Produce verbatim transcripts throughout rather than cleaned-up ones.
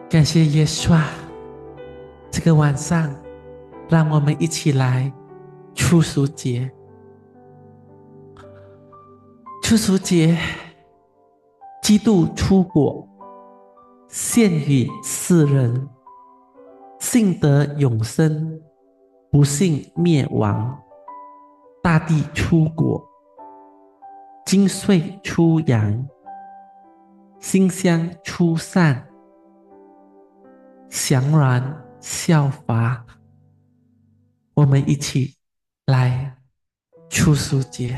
感谢耶稣啊，这个晚上让我们一起来初熟节。初熟节，基督出国，献与世人，信得永生，不信灭亡。大地出国，金穗出洋，馨香出散，祥然效法。我们一起来初熟节。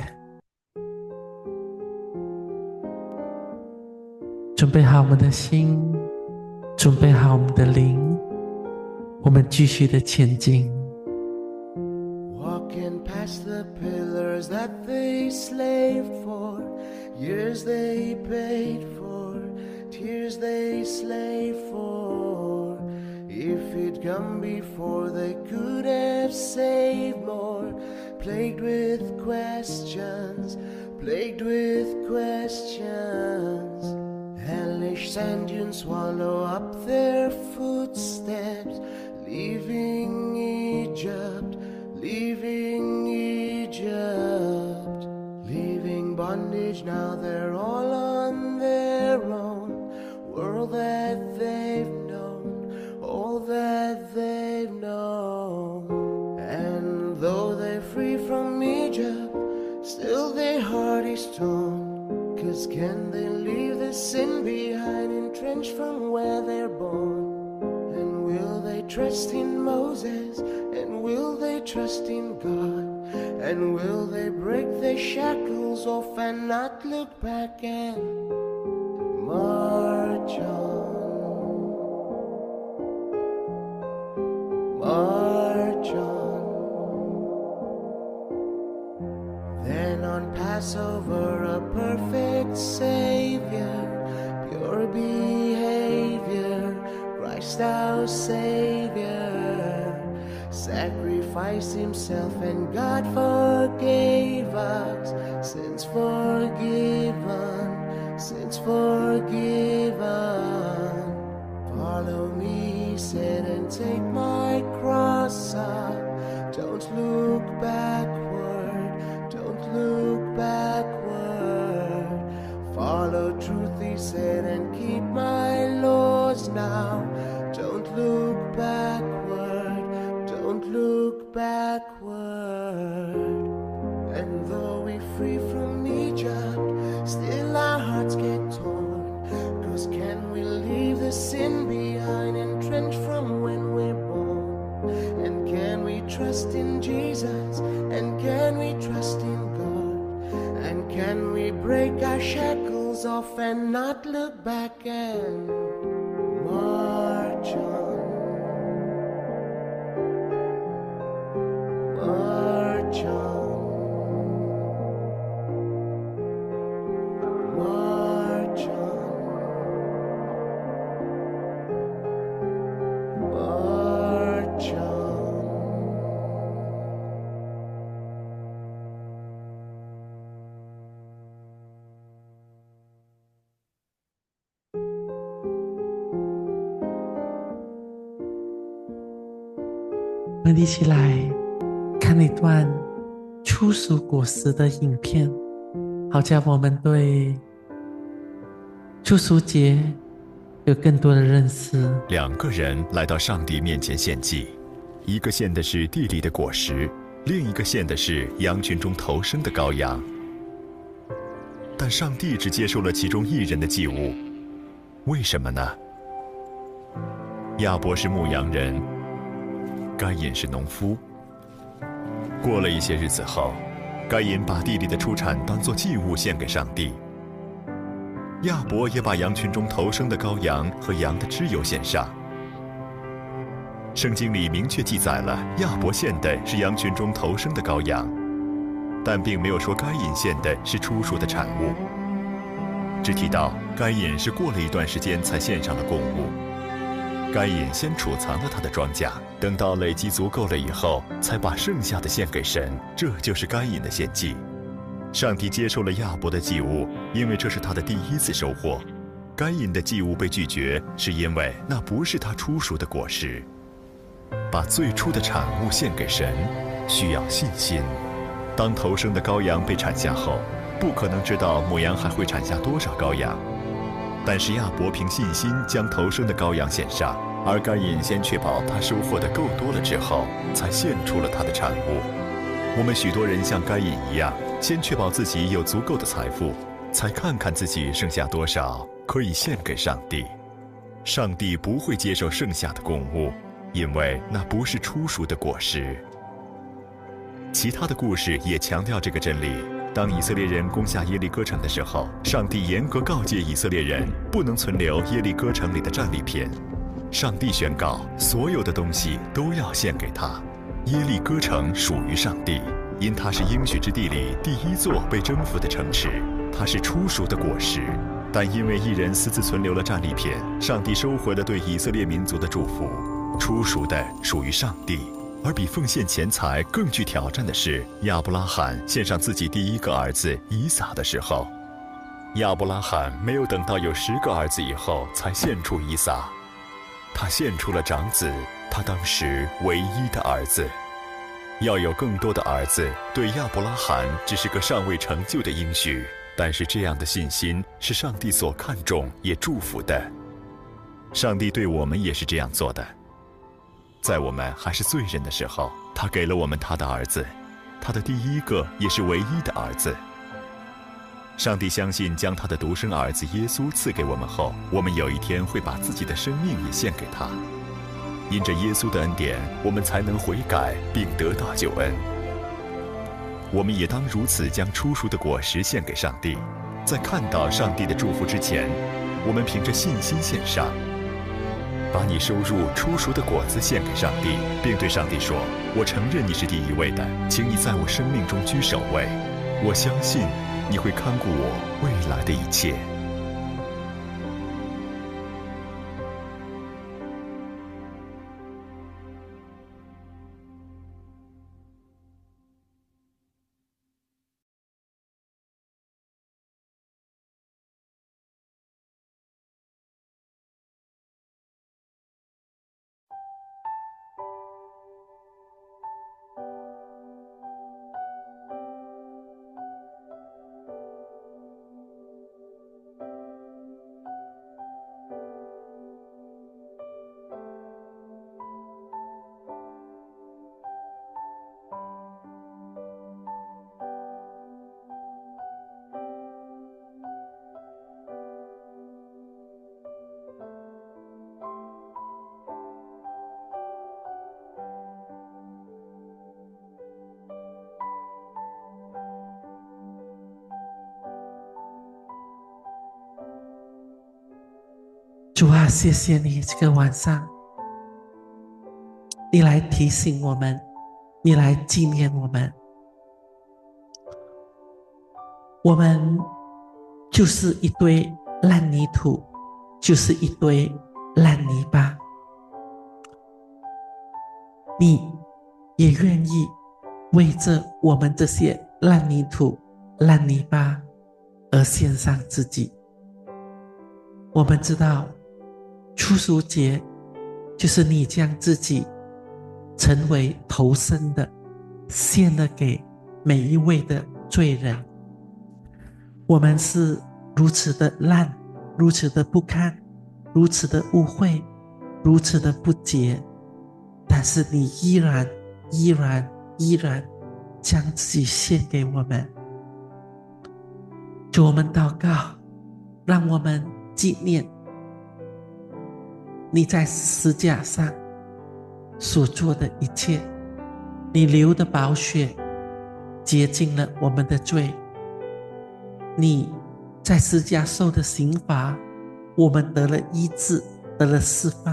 准备好我们的心，准备好我们的灵，我们继续的前进。 Walking past the pillars that they slaved for, years they paid for, tears they slaved for. If he'd come before, they could have saved more. Plagued with questions, plagued with questions. Hellish sand dunes swallow up their footsteps, leaving Egypt, leaving Egypt, leaving bondage. Now they're all on their own, world that they've known, all that they've known. And though they're free from Egypt, still their heart is torn. 'Cause can they leave the sin behind, entrenched from where they're born? And will they trust in Moses? And will they trust in God? And will they break their shackles off and not look back and march on? March on. Then on Passover, a perfect Savior, pure behavior, Christ our Savior, sacrificed himself and God forgave us. Sins forgiven, sins forgiven. Follow me, he said, and take my cross up. Don't look backward, don't look backward. Follow truth, he said, and keep my laws now. Don't look backward, don't look backward. And though we're free from Egypt, still our hearts get torn. 'Cause can we leave the sin behind, entrenched from when we're born? And can we trust in Jesus? And can we trust in God? And can we break our shackles off and not look back and march on? March on. March on. March on. 我们一起来看一段初熟果实的影片，好叫我们对初熟节有更多的认识。 两个人来到上帝面前献祭，一个献的是地里的果实，另一个献的是羊群中头生的羔羊。但上帝只接受了其中一人的祭物，为什么呢？亚伯是牧羊人，该隐是农夫。过了一些日子后，该隐把地里的出产当作祭物献给上帝。亚伯也把羊群中头生的羔羊和羊的脂油献上。圣经里明确记载了亚伯献的是羊群中头生的羔羊，但并没有说该隐献的是初熟的产物，只提到该隐是过了一段时间才献上了供物。该隐先储藏了他的庄稼，等到累积足够了以后，才把剩下的献给神，这就是该隐的献祭。上帝接受了亚伯的祭物，因为这是他的第一次收获。 该隐的祭物被拒绝，是因为那不是他初熟的果实。把最初的产物献给神，需要信心。当头生的羔羊被产下后，不可能知道母羊还会产下多少羔羊。但是亚伯凭信心将头生的羔羊献上，而该隐先确保他收获的够多了之后，才献出了他的产物。我们许多人像该隐一样，先确保自己有足够的财富，才看看自己剩下多少可以献给上帝。上帝不会接受剩下的供物，因为那不是初熟的果实。其他的故事也强调这个真理。当以色列人攻下耶利哥城的时候，上帝严格告诫以色列人不能存留耶利哥城里的战利品。上帝宣告，所有的东西都要献给他。耶利哥城属于上帝，因它是应许之地里第一座被征服的城池，它是初熟的果实。但因为一人私自存留了战利品，上帝收回了对以色列民族的祝福。初熟的属于上帝。而比奉献钱财更具挑战的是，亚伯拉罕献上自己第一个儿子以撒的时候，亚伯拉罕没有等到有十个儿子以后才献出以撒，他献出了长子，他当时唯一的儿子。要有更多的儿子，对亚伯拉罕只是个尚未成就的应许，但是这样的信心是上帝所看重也祝福的。上帝对我们也是这样做的。在我们还是罪人的时候，他给了我们他的儿子，他的第一个也是唯一的儿子。上帝相信将他的独生儿子耶稣赐给我们后，我们有一天会把自己的生命也献给他。因着耶稣的恩典，我们才能悔改并得到救恩。我们也当如此将初熟的果实献给上帝。在看到上帝的祝福之前，我们凭着信心献上。把你收入初熟的果子献给上帝，并对上帝说：我承认你是第一位的，请你在我生命中居首位。我相信你会看顾我未来的一切。 主啊，谢谢你这个晚上，你来提醒我们，你来纪念我们。我们就是一堆烂泥土，就是一堆烂泥巴。你也愿意为着我们这些烂泥土、烂泥巴而献上自己。我们知道初熟节就是你将自己成为头生的献了给每一位的罪人。我们是如此的烂，如此的不堪，如此的污秽，如此的不洁，但是你依然依然依然将自己献给我们。主，我们祷告，让我们纪念你在十字架上所做的一切，你流的宝血洁净了我们的罪，你在十字架受的刑罚，我们得了医治，得了释放。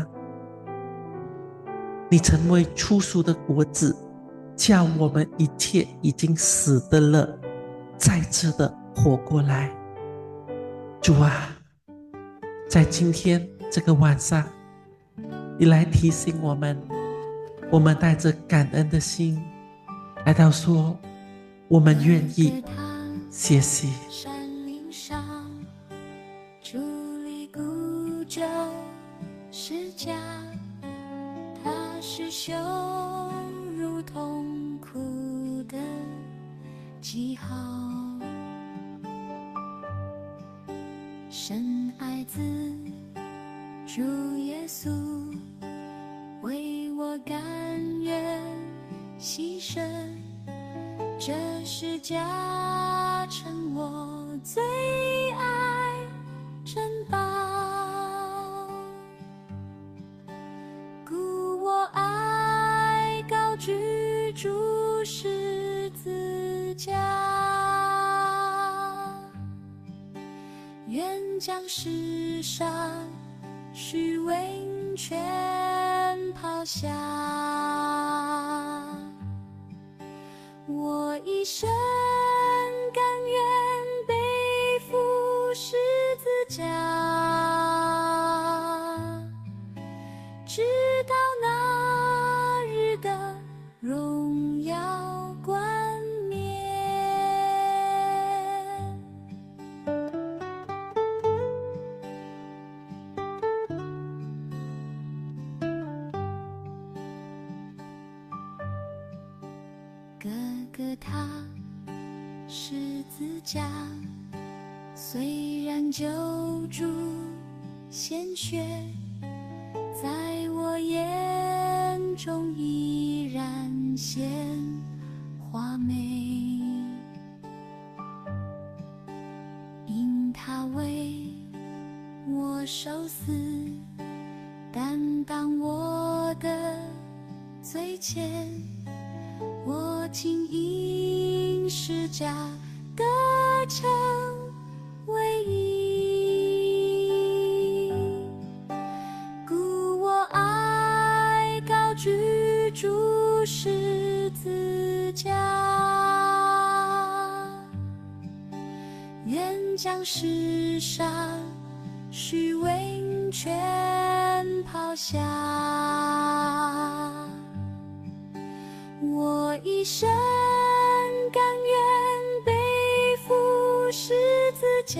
你成为初熟的果子，叫我们一切已经死的了再次的活过来。主啊，在今天这个晚上，你来提醒我们，我们带着感恩的心来到说，我们愿意学习。 山岭上伫立孤它是羞辱痛苦的记号。深爱子主耶稣，为我甘愿牺牲，这是加成我最爱珍宝。故我爱高举主十字架，愿将世上虚伪全抛下。我一生甘愿背负十字架，直到那日的荣耀冠冕。哥哥他十字架，虽然救主鲜血在我眼中依然显华美，因他为我受死，担当我的罪愆，我竟因十架得成为义。故我爱高举主十字架，愿将世上虚伪全抛下。我一生甘愿背负十字架，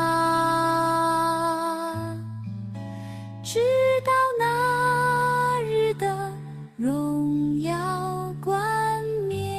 直到那日的荣耀冠冕。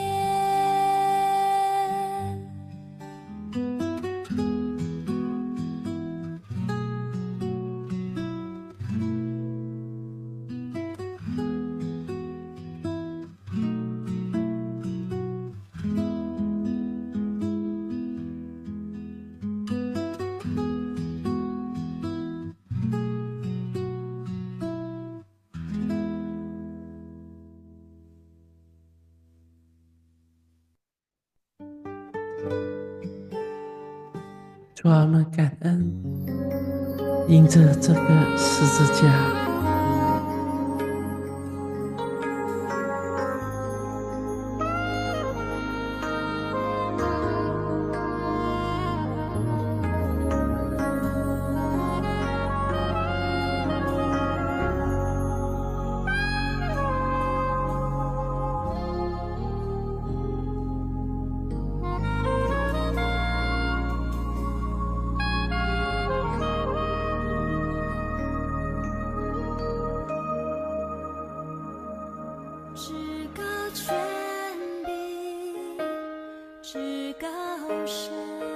主啊，我们感恩，因着这个十字架， 至高权柄，至高神，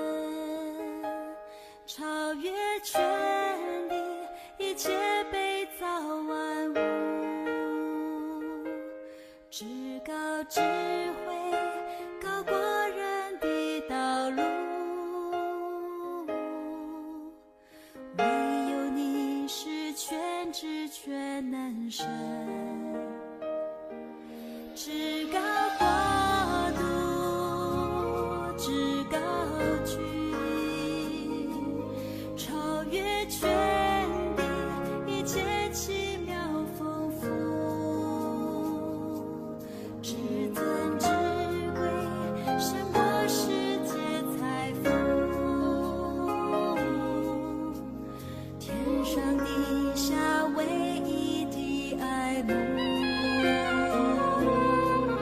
超越权力，一切被造万物，至高智慧，高过人的道路，唯有你是全知全能神。至高国度，至高君，超越权力，一切奇妙丰富，至尊智慧，胜过世界财富，天上地下唯一的爱慕。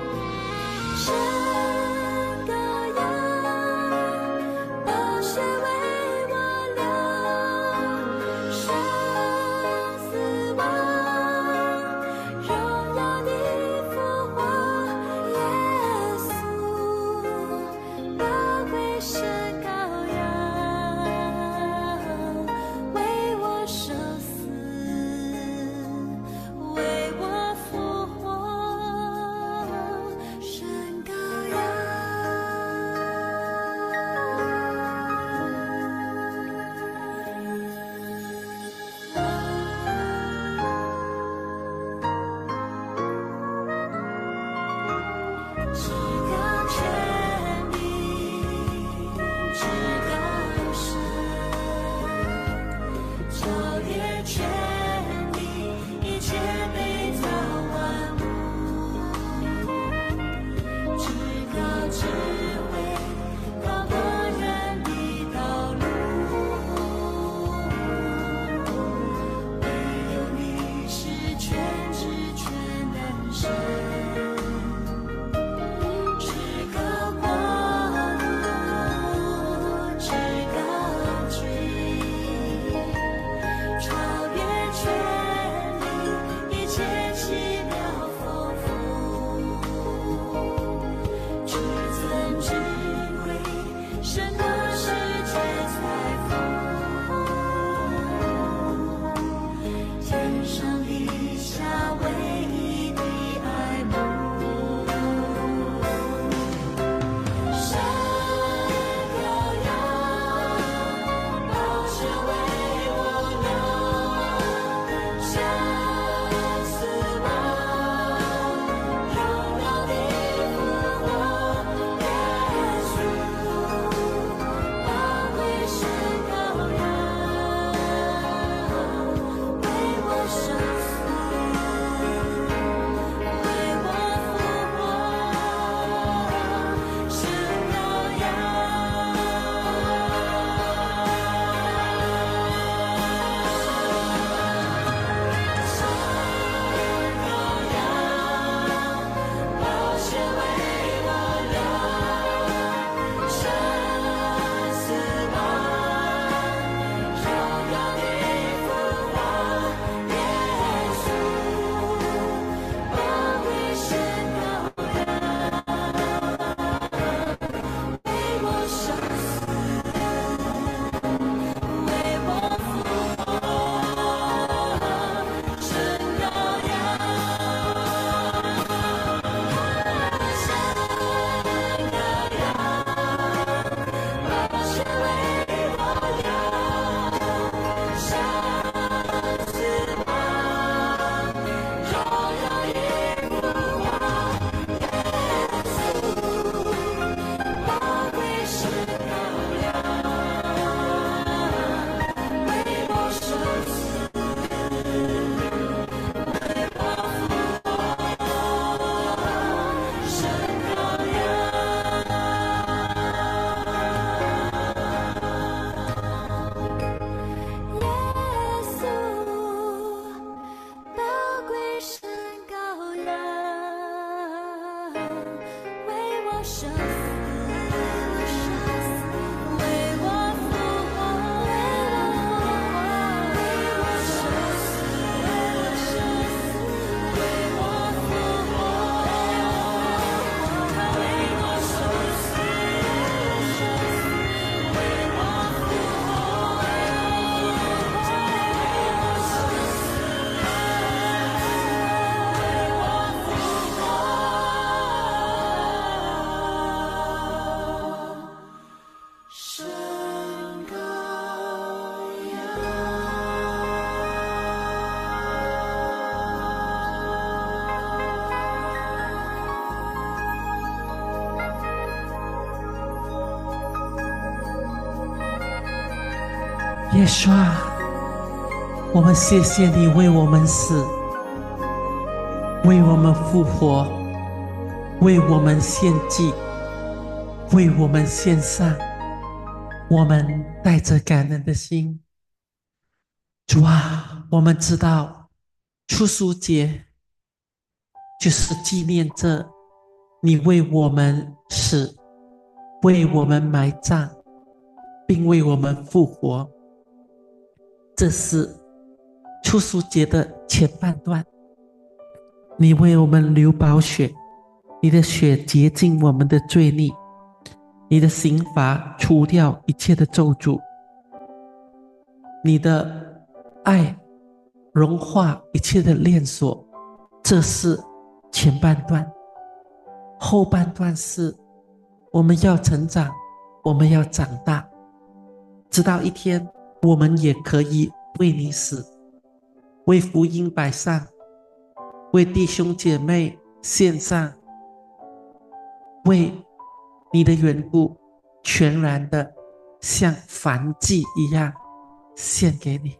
耶稣啊，我们谢谢你为我们死，为我们复活，为我们献祭，为我们献上。我们带着感恩的心，主啊，我们知道初熟节就是纪念着你为我们死，为我们埋葬，并为我们复活。这是初熟节的前半段，你为我们流宝血，你的血洁净我们的罪孽，你的刑罚除掉一切的咒诅，你的爱融化一切的链锁。这是前半段。后半段是我们要成长，我们要长大，直到一天我们也可以为你死，为福音摆上，为弟兄姐妹献上，为你的缘故全然的像燔祭一样献给你。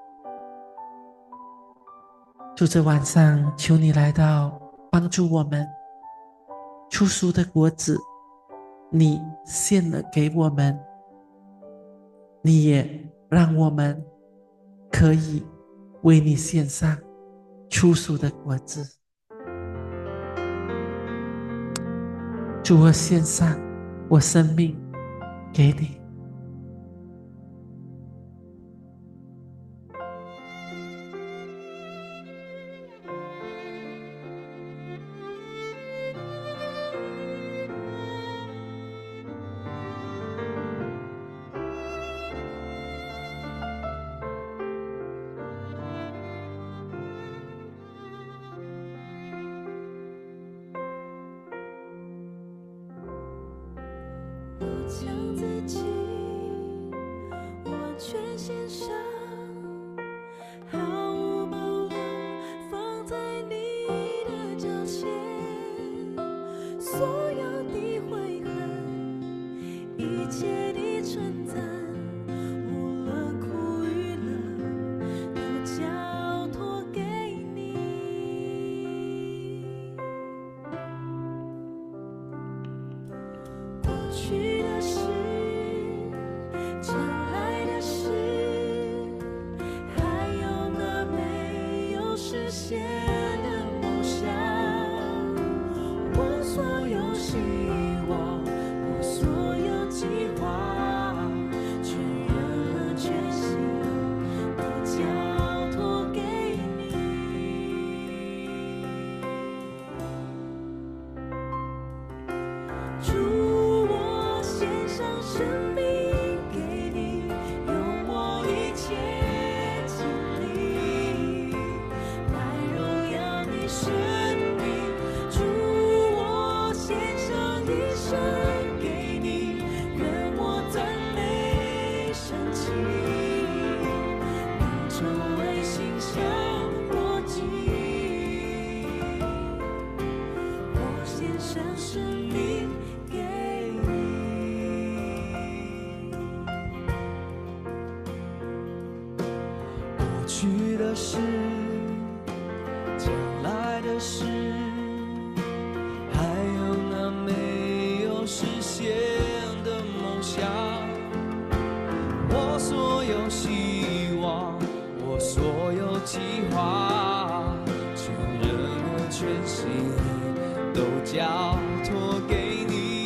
主，这晚上求你来到帮助我们，初熟的果子你献了给我们，你也让我们可以为你献上初熟的果子。主，我献上我生命给你。 将自己完全献上，毫无保留放在你的脚前，所有的悔恨，一切的称赞，无论苦与乐，都交托给你。过去的事，将来的事，还有那没有实现的梦想，我所有希望，我所有计划，全人和全心都交托给你。主，我献上生命给你，用我一切精力来荣耀你生命。主，我献上一生给你，愿我赞美升起，能成为馨香火祭。我献上生命给你。 过去的事，将来的事，还有那没有实现的梦想，我所有希望，我所有计划，全人和全心都交托给你。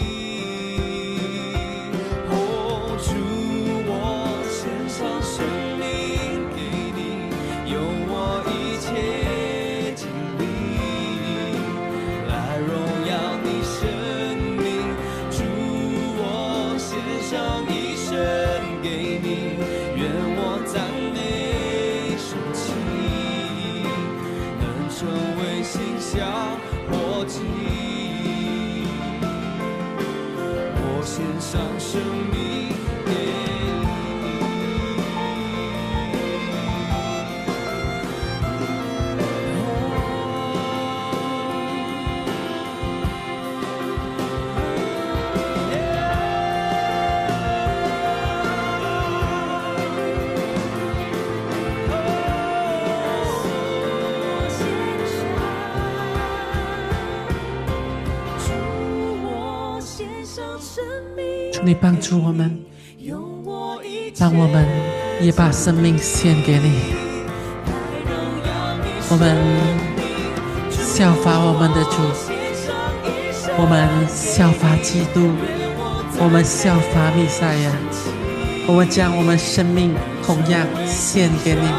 成为馨香火祭。我献上生命给求你帮助我们，让我们也把生命献给你。我们效法我们的主，我们效法基督，我们效法弥赛亚，我们将我们生命同样献给你。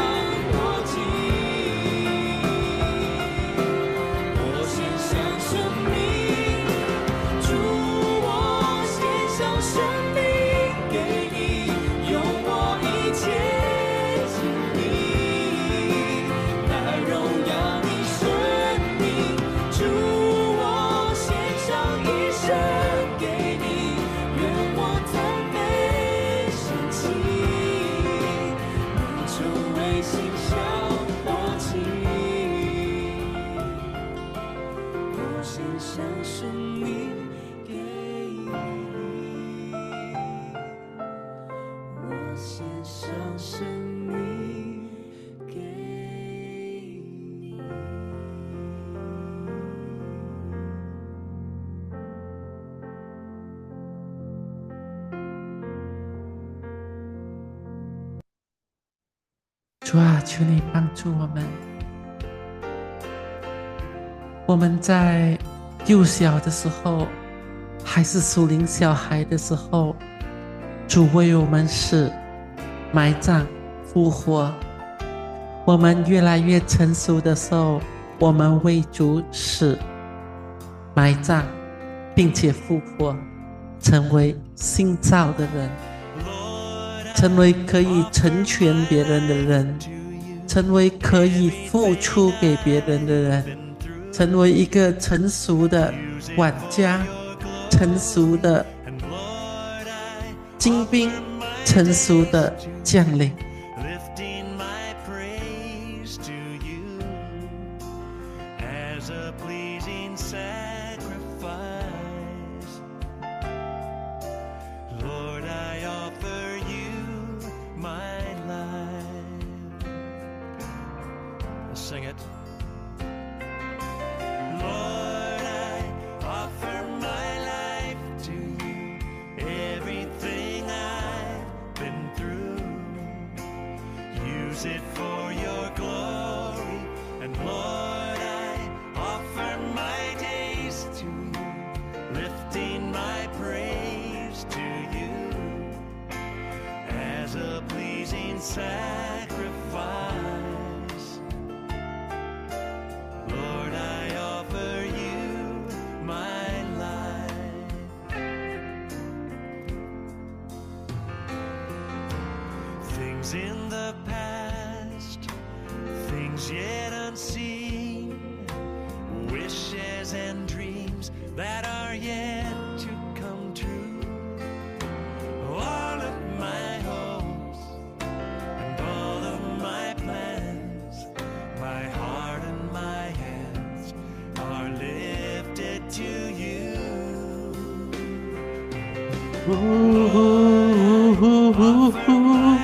主啊，求你帮助我们。我们在幼小的时候，还是属灵小孩的时候，主为我们死、埋葬、复活。我们越来越成熟的时候，我们为主死、埋葬，并且复活，成为新造的人。成为可以成全别人的人，成为可以付出给别人的人，成为一个成熟的管家，成熟的精兵，成熟的将领。 Sing it. Lord, I offer my life to you. Everything I've been through, use it for your glory. And Lord, I offer my days to you, lifting my praise to you as a pleasing sacrifice. In the past, things yet unseen, wishes and dreams that are yet to come true. All of my hopes and all of my plans, my heart and my hands are lifted to you. Ooh, ooh, ooh, ooh, ooh.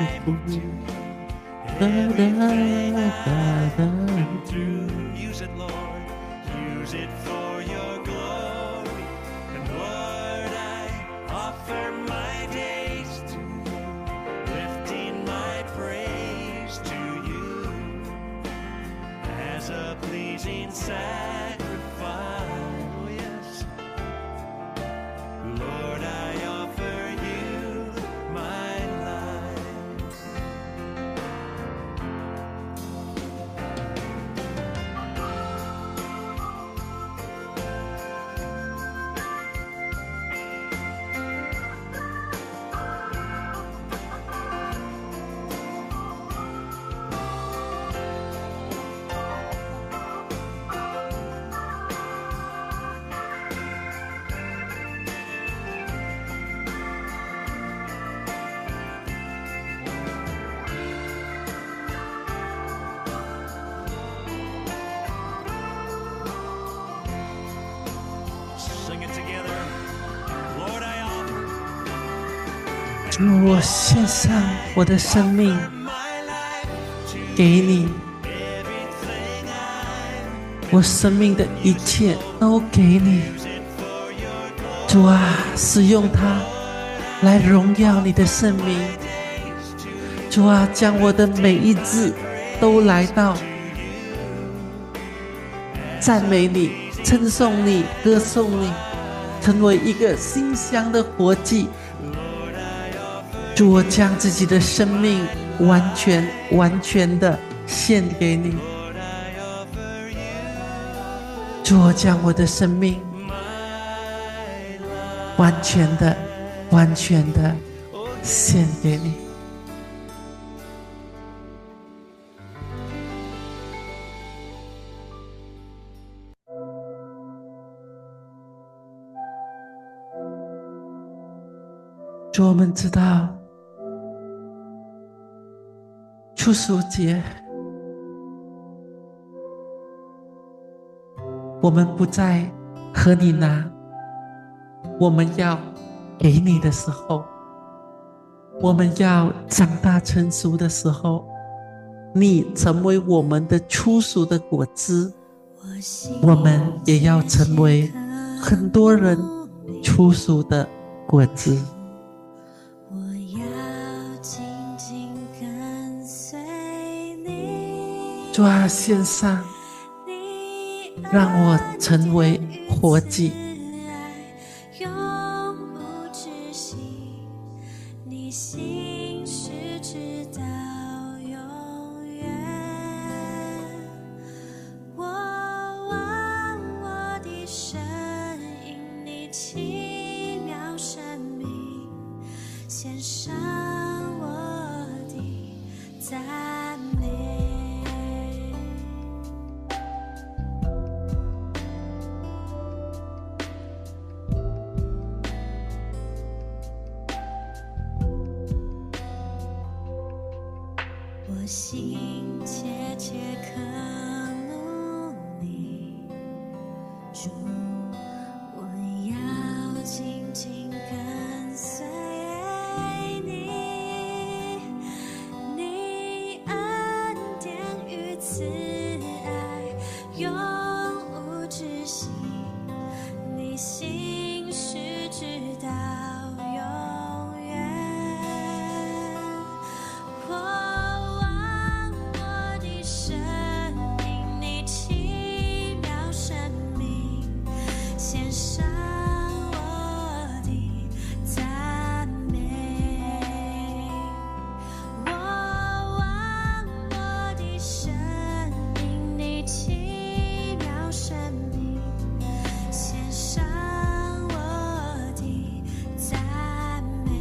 Da, da, da, da. Use it, Lord, use it for your glory. And Lord, I offer my days to you, lifting my praise to you as a pleasing sacrifice. Oh, yes. Lord, I offer you my 主，我献上我的生命 my life to 给你， everything I'm 我生命的一切都给你。 for your glory. 主啊，使用它来荣耀你的圣名。主啊，将我的每一日都来到赞美你、称颂你、歌颂你，成为一个馨香的活祭。主，我将自己的生命完全、完全的献给你。主，我将我的生命完全的、完全的献给你。主，我们知道初熟节，我们不再和你拿，我们要给你的时候，我们要长大成熟的时候，你成为我们的初熟的果子，我们也要成为很多人初熟的果子。 我要紧紧跟随你， 主啊，献上， 你让我成为活祭。 永不止息，你心是直到永远。我望我的神，因你奇妙生命，献上我的赞美。我心切切渴慕你，主，我要紧紧跟随你，你恩典与慈爱永无止息，你心是直到永远。我望我的神，因你奇妙生命，献上我的赞美。我望我的神，因你奇妙生命，献上我的赞美。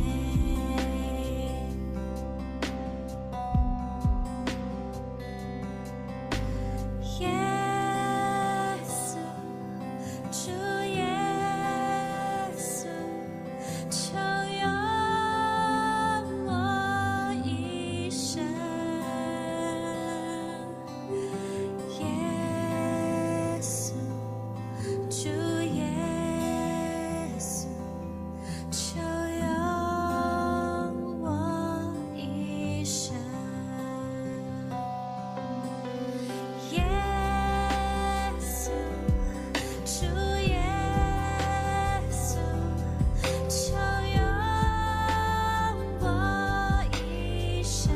耶稣，主耶稣，求用我一生。耶稣，主耶稣，求用我一生。耶稣，主耶稣，求用我一生。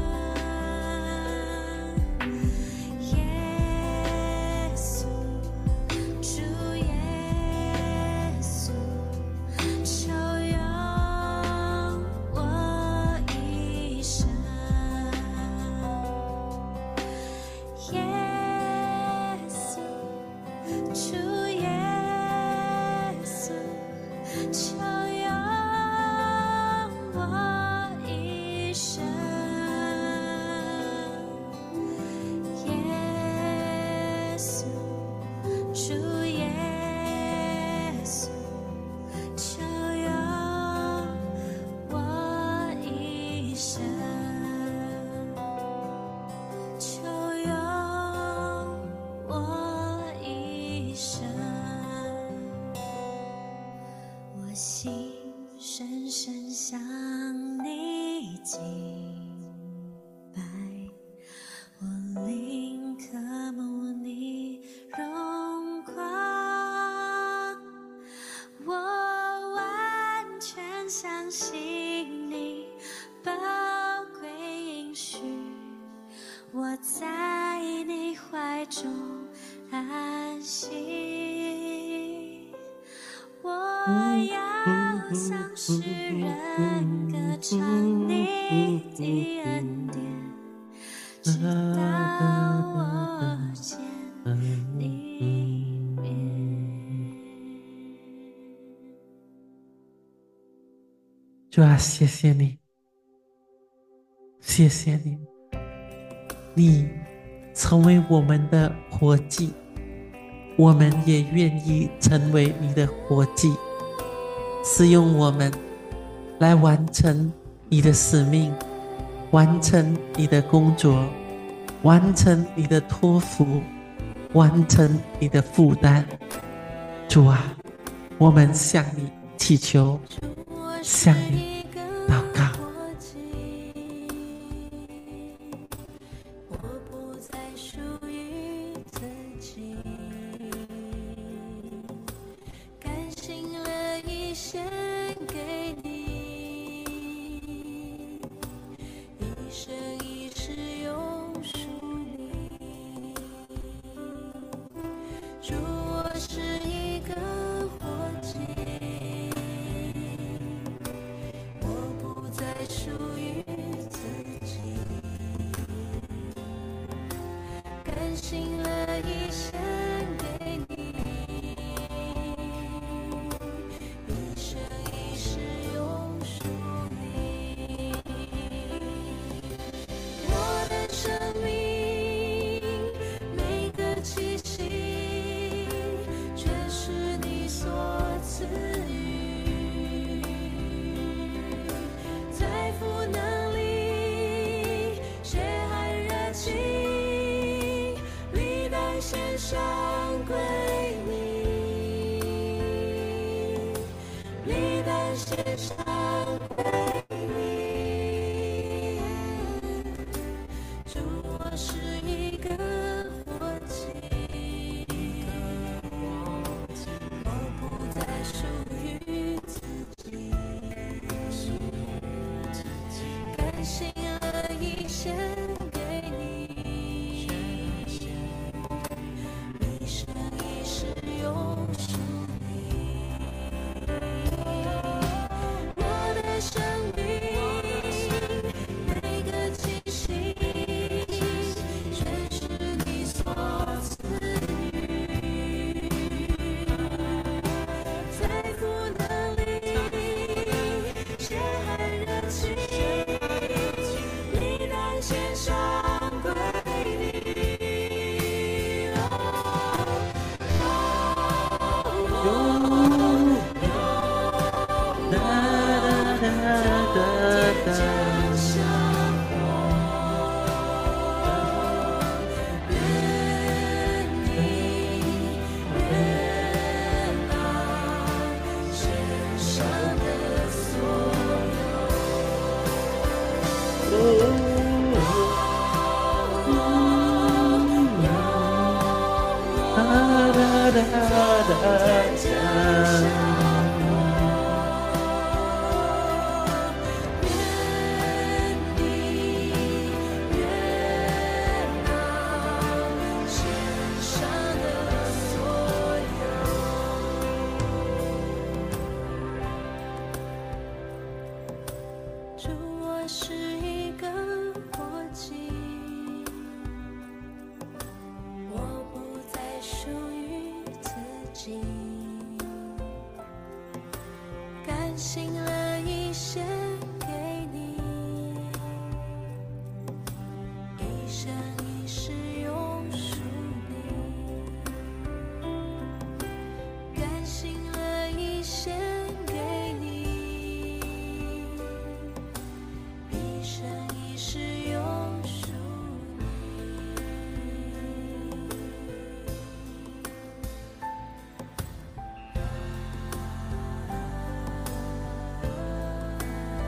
耶稣，主耶稣，求用我一生。耶稣，主耶稣，求用我一生。耶稣，主耶稣，求用我一生。求用我一生，我心深深想安息。我要向世人歌唱你的恩典，直到我见你面。 主啊，谢谢你，谢谢你，你成为我们的活祭，我们也愿意成为你的活祭，使用我们来完成你的使命，完成你的工作，完成你的托付，完成你的负担。主啊，我们向你祈求，向你祷告。 我不再属于自己，甘心乐意献给你，一生一世永属你。主，我是一个活祭，我不再属于自己，甘心乐意献给你，一生一世永属你。我的生命每个气息，全是你所赐予，财富能力血汗热情，历代献上归你，历代献上归你。主，我是一个活祭，我不再属于自己，甘心乐意献给你，一生一世永属你。我的生命每个气息，全是你所赐予，财富能力血汗热情，历代献上归你。 哒哒哒哒哒。 愿你悦纳献上的所哒哒哒哒哒。 愿你悦纳献上的所有。主，我是一个活祭，我不再属于自己，甘心乐意献给你，一生一世永属你，甘心乐意献给你，一生一世永属你。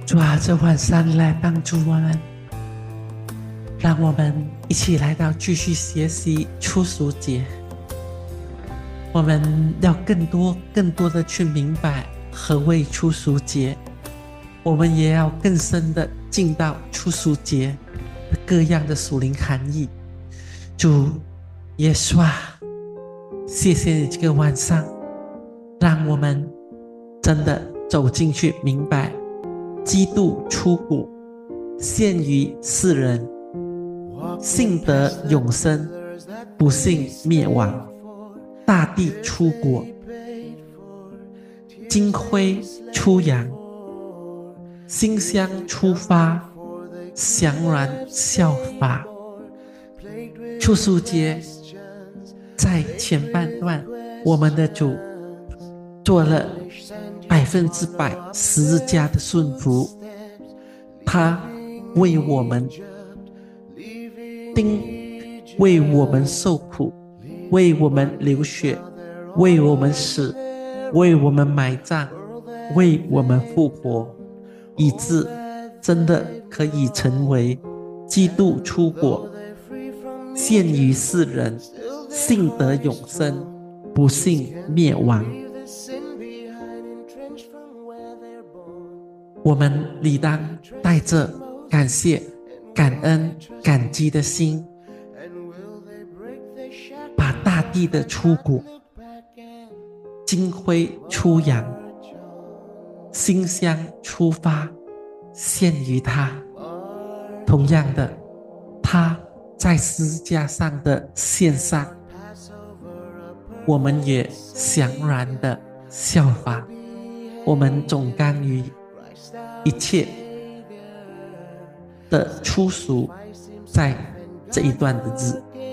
主啊，这晚上你来帮助我们，让我们一起来到继续学习初熟节。我们要更多更多的去明白何谓初熟节，我们也要更深的进到初熟节的各样的属灵含义。主耶稣啊，谢谢你这个晚上让我们真的走进去明白基督出谷，献于世人，信得永生，不信灭亡。大地出国，金辉出洋，馨香出发，祥然效法。初熟节在前半段，我们的主做了百分之百十字架的顺服，他为我们钉，为我们受苦，为我们流血，为我们死，为我们埋葬，为我们复活，以致真的可以成为基督出国，献于世人，信得永生，不信灭亡。我们理当带着感谢、感恩、感激的心，把大地的出谷、金辉出洋、馨香出发献于他。同样的，他在十字架上的献上，我们也祥然的效法。我们总甘于一切的初熟，在这一段的日